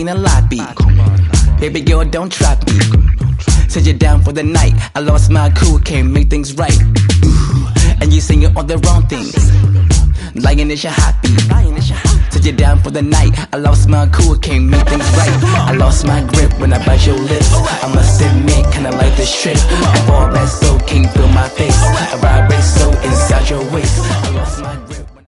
in a lobby. Baby girl, don't trap me. Said you're down for the night. I lost my cool, can't make things right. And you singing all the wrong things. Lying is your happy. Said you're down for the night. I lost my cool, can't make things right. I lost my grip when I bite your lips. I must admit, kinda like this trip. I fall back so can't feel my face. I vibrate so inside your waist. I lost my grip.